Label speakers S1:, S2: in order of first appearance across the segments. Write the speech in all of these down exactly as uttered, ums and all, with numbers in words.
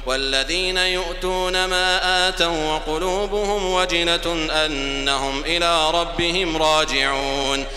S1: والذين يؤتون ما آتوا وقلوبهم وجلة أنهم إلى ربهم راجعون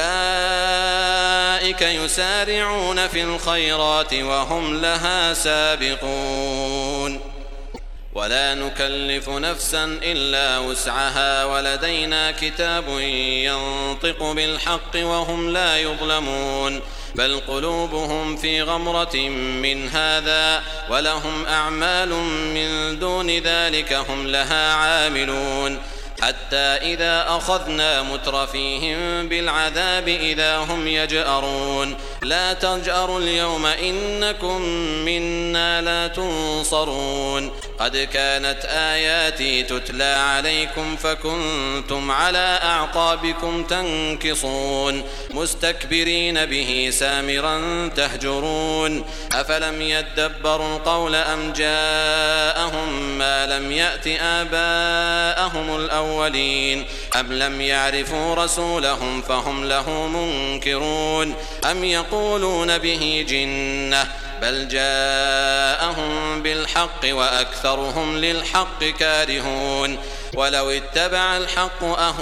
S1: أولئك يسارعون في الخيرات وهم لها سابقون ولا نكلف نفسا إلا وسعها ولدينا كتاب ينطق بالحق وهم لا يظلمون بل قلوبهم في غمرة من هذا ولهم أعمال من دون ذلك هم لها عاملون حتى إذا أخذنا مترفيهم بالعذاب إذا هم يجأرون لا تجأروا اليوم إنكم منا لا تنصرون قد كانت آياتي تتلى عليكم فكنتم على أعقابكم تنكصون مستكبرين به سامرا تهجرون أفلم يدبروا القول أم جاءهم ما لم يأت آباءهم الأولين أم لم يعرفوا رسولهم فهم له منكرون أم يقولون به جنة بل جاءهم بالحق وأكثرهم للحق كارهون ولو اتبع الحق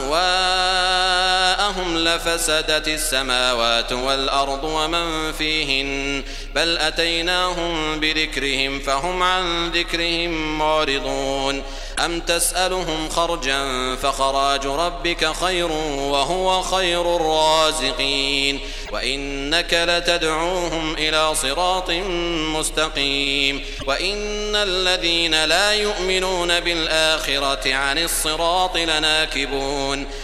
S1: أهواءهم لفسدت السماوات والأرض ومن فيهن بل أتيناهم بذكرهم فهم عن ذكرهم معرضون أم تسألهم خرجا فخراج ربك خير وهو خير الرازقين وإنك لتدعوهم إلى صراط مستقيم وإن الذين لا يؤمنون بالآخرة عن الصراط لناكبون